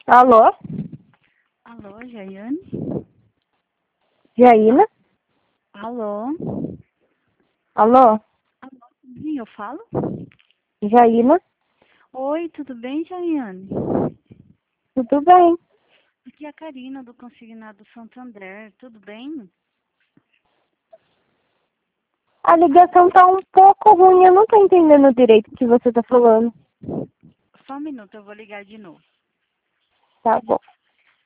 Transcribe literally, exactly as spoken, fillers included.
Alô? Alô, Jaiane? Jaina? Alô? Alô? Alô, sim, eu falo? Jaina? Oi, tudo bem, Jaiane? Tudo bem? Aqui é a Karina do Consignado Santander, tudo bem? A ligação tá um pouco ruim, eu não tô entendendo direito o que você tá falando. Só um minuto, eu vou ligar de novo. Tá bom.